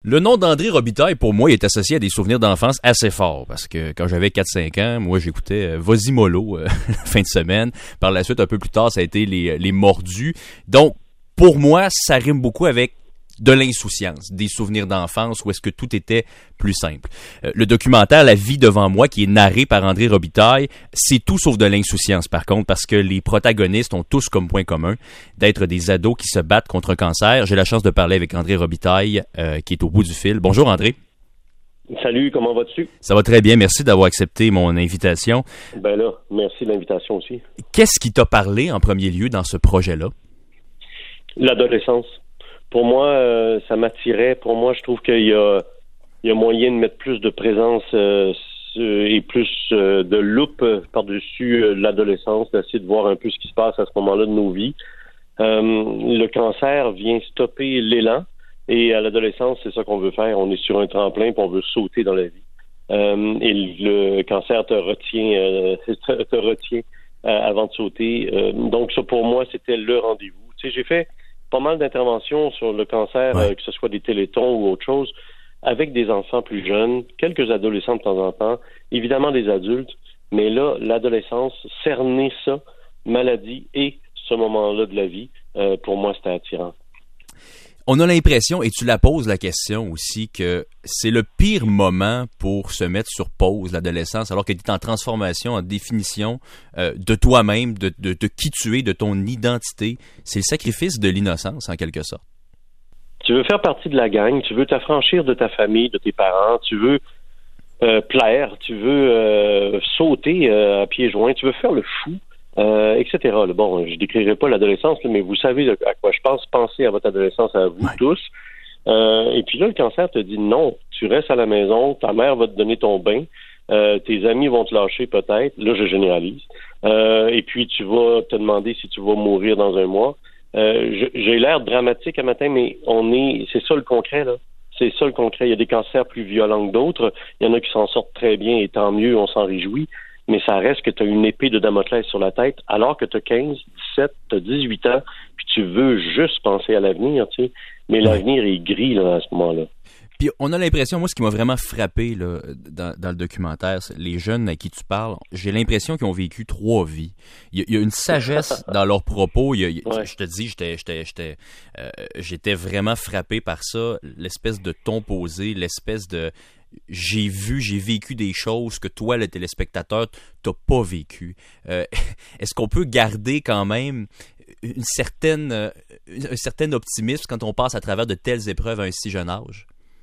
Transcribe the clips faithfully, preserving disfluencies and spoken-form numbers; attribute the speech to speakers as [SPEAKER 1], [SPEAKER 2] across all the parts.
[SPEAKER 1] Le nom d'André Robitaille, pour moi, est associé à des souvenirs d'enfance assez forts. Parce que quand j'avais quatre cinq ans, moi, j'écoutais euh, Vas-y Mollo, euh, fin de semaine. Par la suite, un peu plus tard, ça a été Les, les Mordus. Donc, pour moi, ça rime beaucoup avec de l'insouciance, des souvenirs d'enfance où est-ce que tout était plus simple. Euh, le documentaire La vie devant moi, qui est narré par André Robitaille, c'est tout sauf de l'insouciance par contre, parce que les protagonistes ont tous comme point commun d'être des ados qui se battent contre un cancer. J'ai la chance de parler avec André Robitaille, euh, qui est au bout du fil. Bonjour André.
[SPEAKER 2] Salut, comment vas-tu?
[SPEAKER 1] Ça va très bien, merci d'avoir accepté mon invitation.
[SPEAKER 2] Ben là, merci de l'invitation aussi.
[SPEAKER 1] Qu'est-ce qui t'a parlé en premier lieu dans ce projet-là?
[SPEAKER 2] L'adolescence. Pour moi, euh, ça m'attirait. Pour moi, je trouve qu'il y a, il y a moyen de mettre plus de présence euh, et plus euh, de loupe par-dessus euh, l'adolescence, d'essayer de voir un peu ce qui se passe à ce moment-là de nos vies. Euh, le cancer vient stopper l'élan et à l'adolescence, c'est ça qu'on veut faire. On est sur un tremplin puis on veut sauter dans la vie. Euh, et le cancer te retient, euh, te, te retient euh, avant de sauter. Euh, donc ça, pour moi, c'était le rendez-vous. Tu sais, j'ai fait pas mal d'interventions sur le cancer, ouais. euh, que ce soit des télétons ou autre chose, avec des enfants plus jeunes, quelques adolescents de temps en temps, évidemment des adultes, mais là, l'adolescence, cerner ça, maladie et ce moment-là de la vie, euh, pour moi, c'était attirant.
[SPEAKER 1] On a l'impression, et tu la poses la question aussi, que c'est le pire moment pour se mettre sur pause, l'adolescence, alors que tu es en transformation, en définition euh, de toi-même, de, de, de qui tu es, de ton identité. C'est le sacrifice de l'innocence, en quelque sorte.
[SPEAKER 2] Tu veux faire partie de la gang, tu veux t'affranchir de ta famille, de tes parents, tu veux euh, plaire, tu veux euh, sauter euh, à pieds joints, tu veux faire le fou. Euh, et cetera. Bon, je décrirai pas l'adolescence, mais vous savez à quoi je pense. Pensez à votre adolescence, à vous ouais. tous. Euh, et puis là, le cancer te dit non, tu restes à la maison, ta mère va te donner ton bain, euh, tes amis vont te lâcher peut-être. Là, je généralise. Euh, et puis, tu vas te demander si tu vas mourir dans un mois. Euh, j'ai l'air dramatique un matin, mais on est, c'est ça le concret, là. C'est ça le concret. Il y a des cancers plus violents que d'autres. Il y en a qui s'en sortent très bien et tant mieux, on s'en réjouit. Mais ça reste que tu as une épée de Damoclès sur la tête, alors que tu as quinze, dix-sept, tu as dix-huit ans, puis tu veux juste penser à l'avenir, tu sais. Mais l'avenir est gris là, à ce moment-là.
[SPEAKER 1] Puis on a l'impression, moi, ce qui m'a vraiment frappé là, dans, dans le documentaire, c'est les jeunes à qui tu parles, j'ai l'impression qu'ils ont vécu trois vies. Il y a, il y a une sagesse dans leurs propos. Il y a, il, ouais. Je te dis, j'étais, j'étais, j'étais, euh, j'étais vraiment frappé par ça, l'espèce de ton posé, l'espèce de... J'ai vu, j'ai vécu des choses que toi, le téléspectateur, t'as pas vécu. Euh, est-ce qu'on peut garder quand même une certaine, euh, un certain optimisme quand on passe à travers de telles épreuves à un si jeune âge?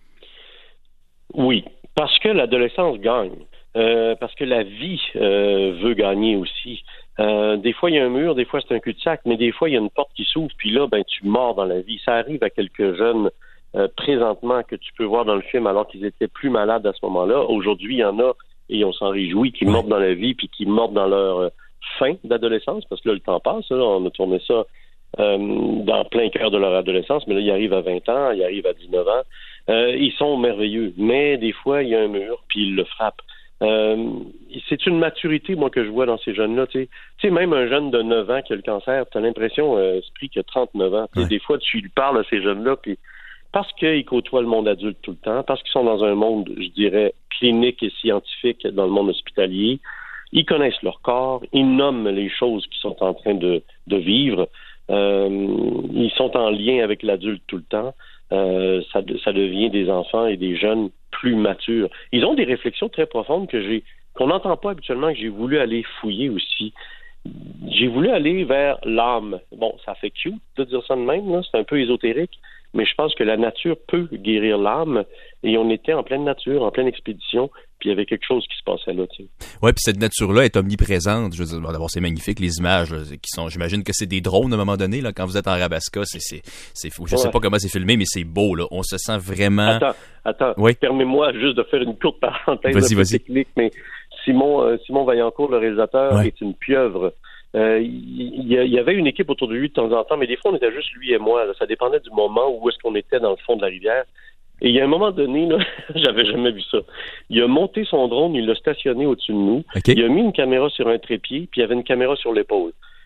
[SPEAKER 2] Oui, parce que l'adolescence gagne. Euh, parce que la vie euh, veut gagner aussi. Euh, des fois, il y a un mur, des fois, c'est un cul-de-sac, mais des fois, il y a une porte qui s'ouvre, puis là, ben, tu mords dans la vie. Ça arrive à quelques jeunes Euh, présentement que tu peux voir dans le film alors qu'ils étaient plus malades à ce moment-là. Aujourd'hui, il y en a, et on s'en réjouit, qui mordent dans la vie puis qui mordent dans leur euh, fin d'adolescence, parce que là, le temps passe. Là, on a tourné ça euh, dans plein cœur de leur adolescence, mais là, ils arrivent à vingt ans, ils arrivent à dix-neuf ans. Euh, ils sont merveilleux, mais des fois, il y a un mur, puis ils le frappent. Euh, c'est une maturité, moi, que je vois dans ces jeunes-là. Tu sais, tu sais même un jeune de neuf ans qui a le cancer, tu as l'impression, euh, esprit, qu'il a trente-neuf ans. Ouais. Des fois, tu lui parles à ces jeunes-là, puis parce qu'ils côtoient le monde adulte tout le temps, parce qu'ils sont dans un monde, je dirais, clinique et scientifique dans le monde hospitalier, ils connaissent leur corps, ils nomment les choses qu'ils sont en train de, de vivre, euh, ils sont en lien avec l'adulte tout le temps, euh, ça, ça devient des enfants et des jeunes plus matures. Ils ont des réflexions très profondes que j'ai, qu'on n'entend pas habituellement, que j'ai voulu aller fouiller aussi. J'ai voulu aller vers l'âme. Bon, ça fait cute de dire ça de même, là, c'est un peu ésotérique, mais je pense que la nature peut guérir l'âme, et on était en pleine nature, en pleine expédition, puis il y avait quelque chose qui se passait là, tu sais.
[SPEAKER 1] Ouais, puis cette nature-là est omniprésente. Je veux dire, d'abord, c'est magnifique, les images, là, qui sont, j'imagine que c'est des drones à un moment donné, là, quand vous êtes en Rabasca, c'est, c'est, c'est fou. Je ouais. sais pas comment c'est filmé, mais c'est beau, là. On se sent vraiment...
[SPEAKER 2] Attends, attends, oui? Permets-moi juste de faire une courte parenthèse
[SPEAKER 1] vas-y, vas-y.
[SPEAKER 2] technique, mais Simon, euh, Simon Vaillancourt, le réalisateur, ouais. est une pieuvre. Euh, il y, y avait une équipe autour de lui de temps en temps, mais des fois, on était juste lui et moi. Là. Ça dépendait du moment où est-ce qu'on était dans le fond de la rivière. Et il y a un moment donné, là, j'avais jamais vu ça. Il a monté son drone, il l'a stationné au-dessus de nous. Okay. Il a mis une caméra sur un trépied, puis il y avait une caméra sur l'épaule.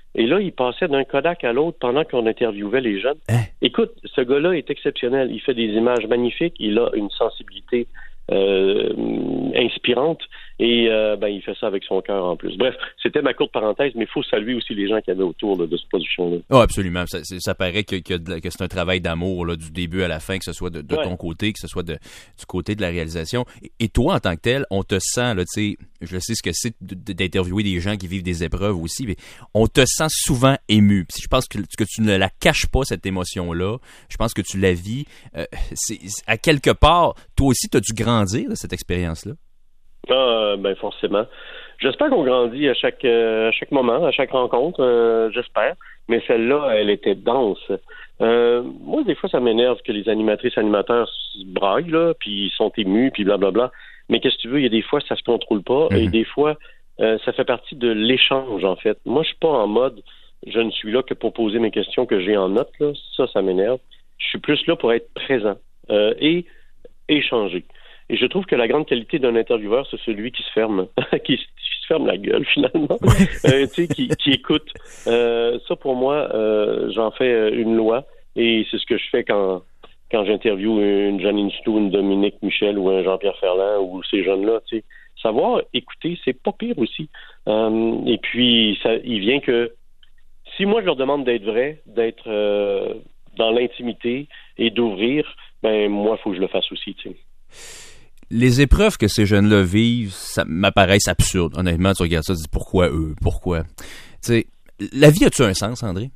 [SPEAKER 2] Et là, il passait d'un Kodak à l'autre pendant qu'on interviewait les jeunes. Hein? Écoute, ce gars-là est exceptionnel. Il fait des images magnifiques. Il a une sensibilité euh, inspirante. Et euh, ben, il fait ça avec son cœur en plus. Bref, c'était ma courte parenthèse, mais il faut saluer aussi les gens qui avaient autour là, de cette production-là.
[SPEAKER 1] Oh, absolument. Ça, ça paraît que, que, que c'est un travail d'amour là, du début à la fin, que ce soit de, de ouais. ton côté, que ce soit de, du côté de la réalisation. Et, et toi, en tant que tel, on te sent, là, tu sais, je sais ce que c'est d'interviewer des gens qui vivent des épreuves aussi, mais on te sent souvent ému. Puis je pense que, que tu ne la caches pas, cette émotion-là. Je pense que tu la vis. Euh, c'est, à quelque part, toi aussi, tu as dû grandir de cette expérience-là.
[SPEAKER 2] Ah, ben forcément. J'espère qu'on grandit à chaque euh, à chaque moment, à chaque rencontre, euh, j'espère. Mais celle-là, elle était dense. Euh, moi, des fois, ça m'énerve que les animatrices animateurs se braillent, là, puis ils sont émus, puis blablabla. Mais qu'est-ce que tu veux, il y a des fois, ça se contrôle pas, mm-hmm. et des fois, euh, ça fait partie de l'échange, en fait. Moi, je suis pas en mode, je ne suis là que pour poser mes questions que j'ai en note, là. Ça, ça m'énerve. Je suis plus là pour être présent euh, et échanger. Et je trouve que la grande qualité d'un intervieweur, c'est celui qui se ferme, qui, qui se ferme la gueule finalement, euh, tu sais, qui, qui écoute. Euh, ça pour moi, euh, j'en fais une loi et c'est ce que je fais quand quand j'interviewe une Janine Stu, une Dominique Michel ou un Jean-Pierre Ferland ou ces jeunes-là. Tu sais, savoir écouter, c'est pas pire aussi. Euh, et puis ça, il vient que si moi je leur demande d'être vrai, d'être euh, dans l'intimité et d'ouvrir, ben moi il faut que je le fasse aussi. Tu sais.
[SPEAKER 1] Les épreuves que ces jeunes-là vivent, ça m'apparaissent absurdes. Honnêtement, tu regardes ça, tu dis pourquoi eux, pourquoi. Tu sais, la vie a-tu un sens, André?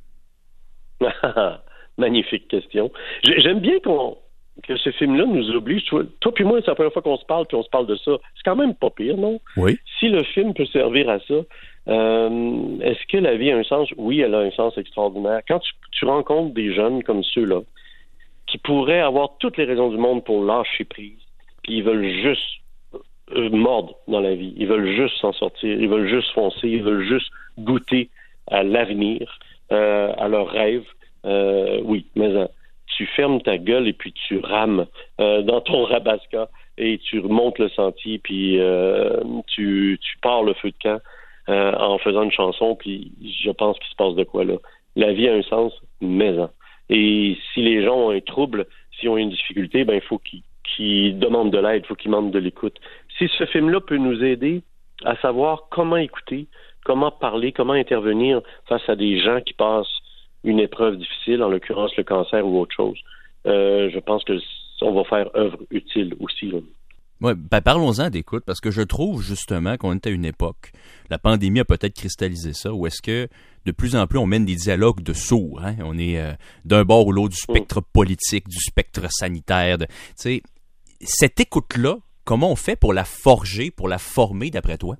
[SPEAKER 2] Magnifique question. J'aime bien qu'on que ce film-là nous oblige. Toi, toi puis moi, c'est la première fois qu'on se parle, puis on se parle de ça. C'est quand même pas pire, non?
[SPEAKER 1] Oui.
[SPEAKER 2] Si le film peut servir à ça, euh, est-ce que la vie a un sens? Oui, elle a un sens extraordinaire. Quand tu, tu rencontres des jeunes comme ceux-là, qui pourraient avoir toutes les raisons du monde pour lâcher prise, puis ils veulent juste euh, mordre dans la vie. Ils veulent juste s'en sortir. Ils veulent juste foncer. Ils veulent juste goûter à l'avenir, euh, à leurs rêves. Euh, oui, mais hein, tu fermes ta gueule et puis tu rames euh, dans ton rabasca et tu remontes le sentier puis euh, tu, tu pars le feu de camp euh, en faisant une chanson puis je pense qu'il se passe de quoi là. La vie a un sens, mais hein. Et si les gens ont un trouble, s'ils ont une difficulté, ben il faut qu'ils qui demandent de l'aide, il faut qu'ils demandent de l'écoute. Si ce film-là peut nous aider à savoir comment écouter, comment parler, comment intervenir face à des gens qui passent une épreuve difficile, en l'occurrence le cancer ou autre chose, euh, je pense que on va faire œuvre utile aussi. Là.
[SPEAKER 1] Ouais, ben parlons-en d'écoute, parce que je trouve justement qu'on est à une époque, la pandémie a peut-être cristallisé ça, où est-ce que de plus en plus on mène des dialogues de sourds, hein? On est euh, d'un bord ou l'autre du spectre mmh. politique, du spectre sanitaire, tu sais, cette écoute-là, comment on fait pour la forger, pour la former d'après toi?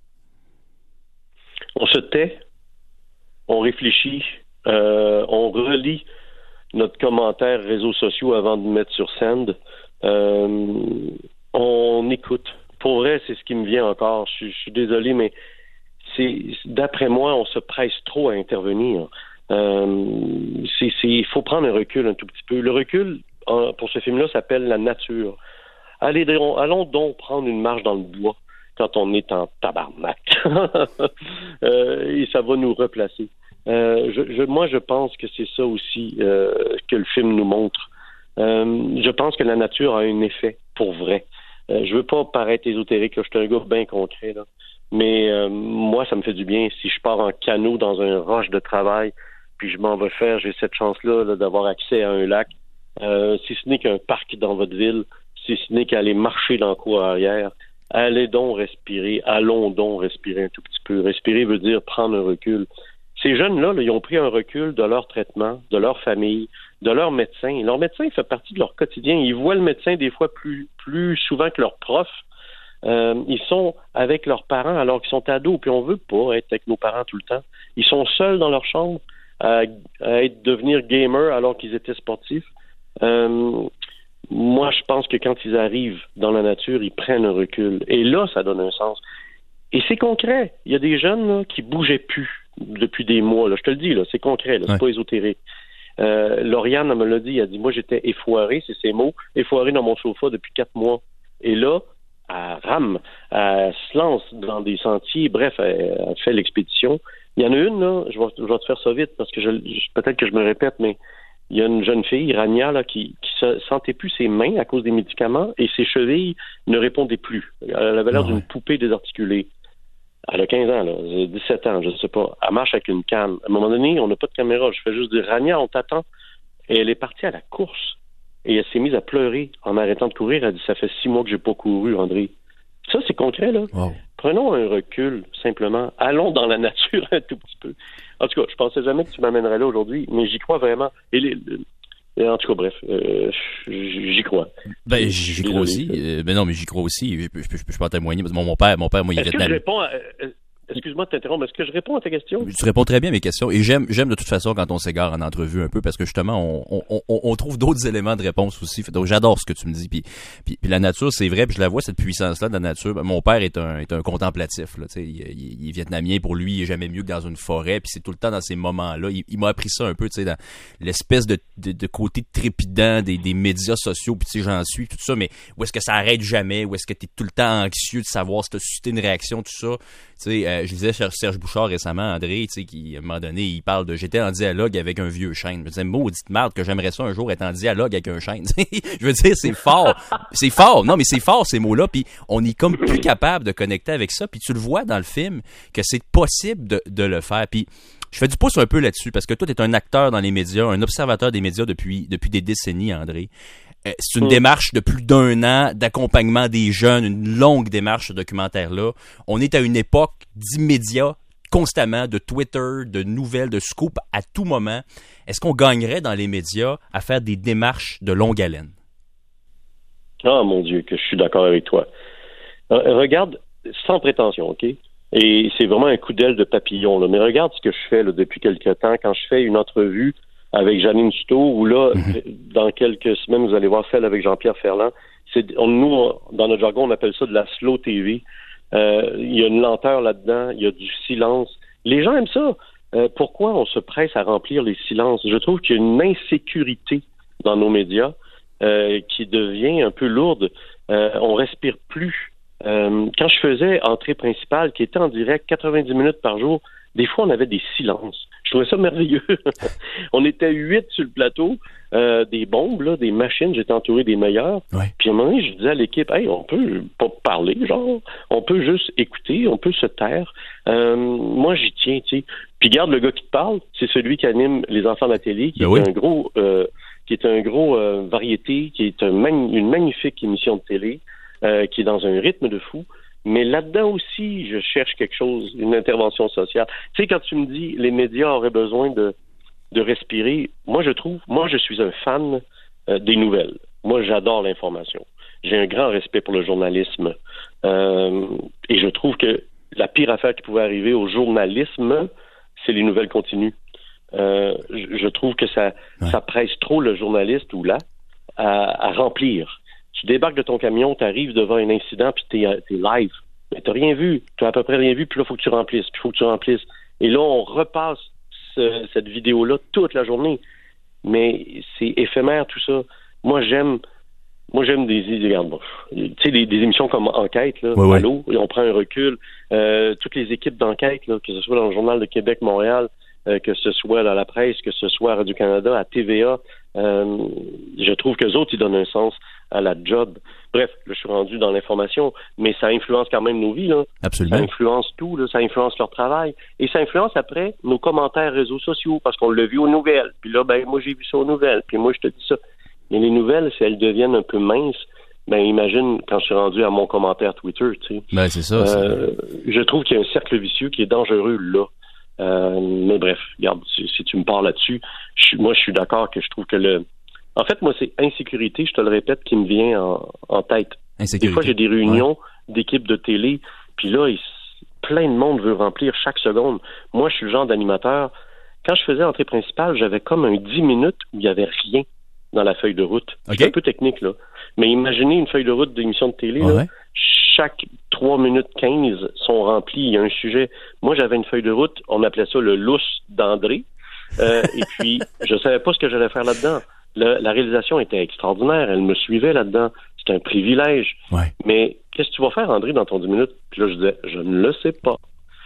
[SPEAKER 2] On se tait, on réfléchit, euh, on relit notre commentaire réseaux sociaux avant de mettre sur send. Euh, on écoute. Pour vrai, c'est ce qui me vient encore. Je, je suis désolé, mais c'est d'après moi, on se presse trop à intervenir. Euh, c'est, c'est, il faut prendre un recul un tout petit peu. Le recul, pour ce film-là, s'appelle La nature. Allez, allons donc prendre une marche dans le bois quand on est en tabarnak. euh, et ça va nous replacer. Euh, je, je, moi, je pense que c'est ça aussi euh, que le film nous montre. Euh, je pense que la nature a un effet pour vrai. Euh, je veux pas paraître ésotérique, là, je suis un gars bien concret, là. Mais euh, moi, ça me fait du bien si je pars en canot dans un roche de travail, puis je m'en vais faire, j'ai cette chance-là là, d'avoir accès à un lac. Euh, si ce n'est qu'un parc dans votre ville, si ce n'est qu'aller marcher dans le cour arrière, allez donc respirer, allons donc respirer un tout petit peu. Respirer veut dire prendre un recul. Ces jeunes-là, là, ils ont pris un recul de leur traitement, de leur famille, de leur médecin. Leur médecin fait partie de leur quotidien. Ils voient le médecin des fois plus, plus souvent que leur prof. Euh, ils sont avec leurs parents alors qu'ils sont ados, puis on veut pas être avec nos parents tout le temps. Ils sont seuls dans leur chambre à, à être, devenir gamers alors qu'ils étaient sportifs. Euh, moi, je pense que quand ils arrivent dans la nature, ils prennent un recul. Et là, ça donne un sens. Et c'est concret. Il y a des jeunes là, qui bougeaient plus depuis des mois. Là. Je te le dis, là, c'est concret, là, c'est ouais. pas ésotérique. Euh, Lauriane elle me l'a dit, elle a dit, moi j'étais effoiré, c'est ses mots, effoiré dans mon sofa depuis quatre mois. Et là, elle rame, elle se lance dans des sentiers, bref, elle, elle fait l'expédition, Il y en a une, là, je vais, je vais te faire ça vite, parce que je, je, peut-être que je me répète, mais il y a une jeune fille, Rania, là, qui, qui se sentait plus ses mains à cause des médicaments et ses chevilles ne répondaient plus. Elle avait l'air oh, d'une ouais. poupée désarticulée. Elle a quinze ans, là, dix-sept ans, je ne sais pas. Elle marche avec une canne. À un moment donné, on n'a pas de caméra. Je fais juste dire, Rania, on t'attend. Et elle est partie à la course. Et elle s'est mise à pleurer en arrêtant de courir. Elle a dit, ça fait six mois que j'ai pas couru, André. Ça, c'est concret, là. Wow. Prenons un recul, simplement. Allons dans la nature un tout petit peu. En tout cas, je pensais jamais que tu m'amènerais là aujourd'hui, mais j'y crois vraiment. Et les, les, en tout cas, bref, euh, j'y crois.
[SPEAKER 1] Ben, j'y crois aussi. Euh, ben non, mais j'y crois aussi. Je, je, je, je peux en témoigner. Mon, mon père, mon père, moi, il est
[SPEAKER 2] vietnamien. Est-ce que je réponds à... Euh, Excuse-moi de t'interrompre, est-ce que je réponds à ta question?
[SPEAKER 1] Tu réponds très bien à mes questions et j'aime j'aime de toute façon quand on s'égare en entrevue un peu parce que justement on on on, on trouve d'autres éléments de réponse aussi. Donc j'adore ce que tu me dis puis puis, puis la nature c'est vrai puis je la vois cette puissance là de la nature. Mon père est un est un contemplatif là, tu sais il, il, il est vietnamien, pour lui il est jamais mieux que dans une forêt puis c'est tout le temps dans ces moments-là. Il, il m'a appris ça un peu, tu sais, dans l'espèce de, de de côté trépidant des des médias sociaux puis tu sais j'en suis tout ça, mais où est-ce que ça arrête jamais, où est-ce que tu es tout le temps anxieux de savoir si tu as suscité une réaction, tout ça. Tu sais, euh, je disais Serge Bouchard récemment, André, tu sais, qui, à un moment donné, il parle de « j'étais en dialogue avec un vieux chêne ». Je me disais, maudite merde que j'aimerais ça un jour être en dialogue avec un chêne. Je veux dire, c'est fort. C'est fort. Non, mais c'est fort, ces mots-là. Puis on est comme plus capable de connecter avec ça. Puis tu le vois dans le film que c'est possible de, de le faire. Puis je fais du pouce un peu là-dessus parce que toi, t'es un acteur dans les médias, un observateur des médias depuis, depuis des décennies, André. C'est une démarche de plus d'un an d'accompagnement des jeunes, une longue démarche ce documentaire-là. On est à une époque d'immédiat, constamment, de Twitter, de nouvelles, de scoop à tout moment. Est-ce qu'on gagnerait dans les médias à faire des démarches de longue haleine?
[SPEAKER 2] Ah, mon Dieu, que je suis d'accord avec toi. Euh, regarde, sans prétention, OK? Et c'est vraiment un coup d'aile de papillon, là. Mais regarde ce que je fais là, depuis quelque temps. Quand je fais une entrevue avec Janine Souto, où là, mm-hmm. dans quelques semaines, vous allez voir celle avec Jean-Pierre Ferland. C'est, on, nous, on, dans notre jargon, on appelle ça de la slow T V. Euh, il y a une lenteur là-dedans, il y a du silence. Les gens aiment ça. Euh, pourquoi on se presse à remplir les silences? Je trouve qu'il y a une insécurité dans nos médias euh, qui devient un peu lourde. Euh, on respire plus. Euh, quand je faisais Entrée principale, qui était en direct quatre-vingt-dix minutes par jour, des fois, on avait des silences. Je trouvais ça merveilleux. On était huit sur le plateau, euh, des bombes, là, des machines. J'étais entouré des meilleurs. Ouais. Puis à un moment donné, je disais à l'équipe, hey, on peut pas parler, genre, on peut juste écouter, on peut se taire. Euh, moi, j'y tiens, tu sais. Puis garde, le gars qui te parle, c'est celui qui anime Les Enfants de la télé, qui ben est oui. un gros, euh, qui est un gros euh, variété, qui est un mag- une magnifique émission de télé, euh, qui est dans un rythme de fou. Mais là-dedans aussi, je cherche quelque chose, une intervention sociale. Tu sais, quand tu me dis les médias auraient besoin de, de respirer, moi je trouve, moi je suis un fan euh, des nouvelles. Moi j'adore l'information. J'ai un grand respect pour le journalisme. Euh, et je trouve que la pire affaire qui pouvait arriver au journalisme, c'est les nouvelles continues. Euh, je, je trouve que ça, ouais. ça presse trop le journaliste ou là à, à remplir. Tu débarques de ton camion, tu arrives devant un incident, puis t'es, t'es live. Mais t'as rien vu. Tu as à peu près rien vu, puis là, il faut que tu remplisses, puis il faut que tu remplisses. Et là, on repasse ce, cette vidéo-là toute la journée. Mais c'est éphémère, tout ça. Moi, j'aime moi j'aime des regarde, bon, tu sais, des, des émissions comme Enquête, là, ouais, Allô, ouais. On prend un recul. Euh, toutes les équipes d'enquête, là, que ce soit dans le Journal de Québec, Montréal, euh, que ce soit dans la presse, que ce soit à Radio-Canada, à T V A, euh, je trouve qu'eux autres, ils donnent un sens à la job. Bref, là, je suis rendu dans l'information, mais ça influence quand même nos vies, là.
[SPEAKER 1] Absolument.
[SPEAKER 2] Ça influence tout, là. Ça influence leur travail. Et ça influence après nos commentaires réseaux sociaux, parce qu'on l'a vu aux nouvelles. Puis là, ben, moi, j'ai vu ça aux nouvelles. Puis moi, je te dis ça. Mais les nouvelles, si elles deviennent un peu minces, ben, imagine quand je suis rendu à mon commentaire Twitter, tu sais.
[SPEAKER 1] Ben, c'est ça.
[SPEAKER 2] Euh, je trouve qu'il y a un cercle vicieux qui est dangereux, là. Euh, mais bref, regarde, si, si tu me parles là-dessus, je, moi, je suis d'accord que je trouve que le... En fait, moi, c'est insécurité, je te le répète, qui me vient en, en tête. Des fois, j'ai des réunions ouais. d'équipes de télé, puis là, il, plein de monde veut remplir chaque seconde. Moi, je suis le genre d'animateur. Quand je faisais Entrée principale, j'avais comme un dix minutes où il n'y avait rien dans la feuille de route. Okay. C'est un peu technique, là. Mais imaginez une feuille de route d'émission de télé, ouais. là. Chaque trois minutes quinze sont remplies. Il y a un sujet. Moi, j'avais une feuille de route. On appelait ça le lousse d'André. Euh, et puis, je savais pas ce que j'allais faire là-dedans. Le, la réalisation était extraordinaire. Elle me suivait là-dedans. C'était un privilège.
[SPEAKER 1] Ouais.
[SPEAKER 2] Mais qu'est-ce que tu vas faire, André, dans ton dix minutes? Puis là, je disais, je ne le sais pas.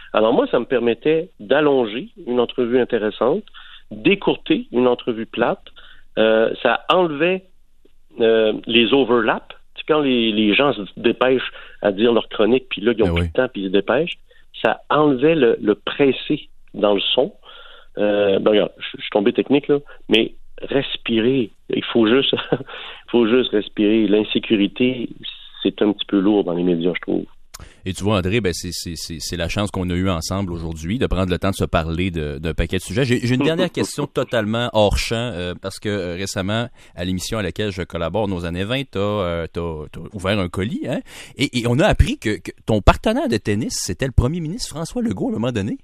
[SPEAKER 2] Alors moi, ça me permettait d'allonger une entrevue intéressante, d'écourter une entrevue plate. Euh, ça enlevait euh, les overlaps. Tu sais, quand les, les gens se dépêchent à dire leur chronique, puis là, ils ont
[SPEAKER 1] ben
[SPEAKER 2] plus
[SPEAKER 1] oui.
[SPEAKER 2] de temps, puis ils se dépêchent, ça enlevait le, le pressé dans le son. Euh, ben regarde, je, je suis tombé technique, là, mais respirer, il faut juste, il faut juste respirer. L'insécurité, c'est un petit peu lourd dans les médias, je trouve.
[SPEAKER 1] Et tu vois, André, ben c'est, c'est, c'est, c'est la chance qu'on a eue ensemble aujourd'hui de prendre le temps de se parler de, d'un paquet de sujets. J'ai, j'ai une dernière question totalement hors champ, euh, parce que euh, récemment, à l'émission à laquelle je collabore, Nos années vingt, t'as, euh, t'as, t'as ouvert un colis, hein, et, et on a appris que, que ton partenaire de tennis, c'était le premier ministre François Legault à un moment donné.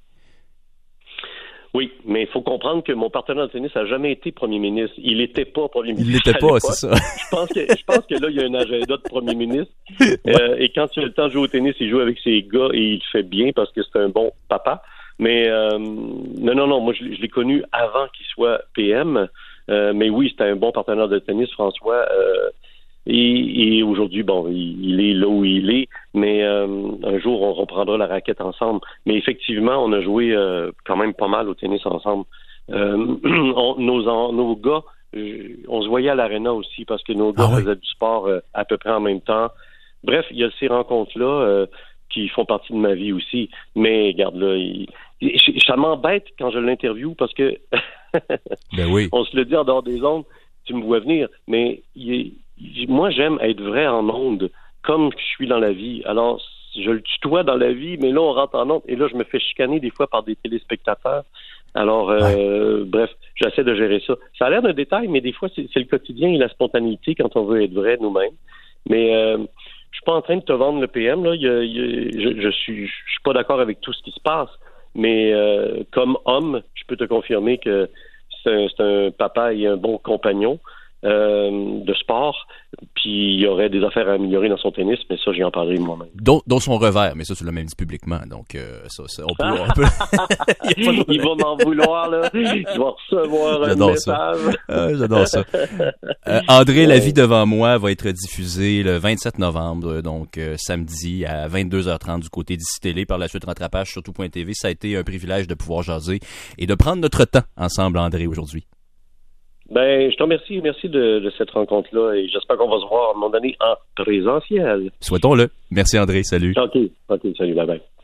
[SPEAKER 2] Oui, mais il faut comprendre que mon partenaire de tennis n'a jamais été premier ministre. Il n'était pas premier ministre.
[SPEAKER 1] Il l'était pas, c'est ça.
[SPEAKER 2] Je pense que je pense que là, il y a un agenda de premier ministre. Ouais. Euh, et quand il a le temps de jouer au tennis, il joue avec ses gars et il le fait bien parce que c'est un bon papa. Mais euh, non, non, non, moi je, je l'ai connu avant qu'il soit P M. Euh, mais oui, c'était un bon partenaire de tennis, François. Euh, Et, et aujourd'hui, bon, il, il est là où il est, mais euh, un jour, on reprendra la raquette ensemble. Mais effectivement, on a joué euh, quand même pas mal au tennis ensemble. Euh, on, nos, en, nos gars, on se voyait à l'aréna aussi parce que nos gars ah ouais. faisaient du sport euh, à peu près en même temps. Bref, il y a ces rencontres-là euh, qui font partie de ma vie aussi. Mais regarde, là, il, il, ça m'embête quand je l'interviewe parce que
[SPEAKER 1] ben oui.
[SPEAKER 2] On se le dit en dehors des ondes, tu me vois venir, mais il moi, j'aime être vrai en ondes, comme je suis dans la vie. Alors, je le tutoie dans la vie, mais là, on rentre en ondes, et là, je me fais chicaner des fois par des téléspectateurs. Alors, euh, ouais. bref, j'essaie de gérer ça. Ça a l'air d'un détail, mais des fois, c'est, c'est le quotidien et la spontanéité quand on veut être vrai nous-mêmes. Mais euh, je suis pas en train de te vendre le P M, là. Il y a, il y a, je, je suis, je suis pas d'accord avec tout ce qui se passe, mais euh, comme homme, je peux te confirmer que c'est un, c'est un papa et un bon compagnon. Euh, de sport, puis il y aurait des affaires à améliorer dans son tennis, mais ça, j'y en parlerai moi-même.
[SPEAKER 1] Dont, dont son revers, mais ça, tu l'as même dit publiquement, donc euh, ça, ça, on peut... On peut...
[SPEAKER 2] il, il va m'en vouloir, là. Il va recevoir
[SPEAKER 1] j'adore
[SPEAKER 2] un message.
[SPEAKER 1] Ça. Ah, j'adore ça. Euh, André, La vie devant moi va être diffusée le vingt-sept novembre, donc euh, samedi à vingt-deux heures trente du côté d'Ici Télé, par la suite rattrapage sur tout point t v. Ça a été un privilège de pouvoir jaser et de prendre notre temps ensemble, André, aujourd'hui.
[SPEAKER 2] Ben, je te remercie, merci de, de cette rencontre-là et j'espère qu'on va se voir à un moment donné en présentiel.
[SPEAKER 1] Souhaitons-le. Merci André, salut.
[SPEAKER 2] OK, OK, salut, bye bye.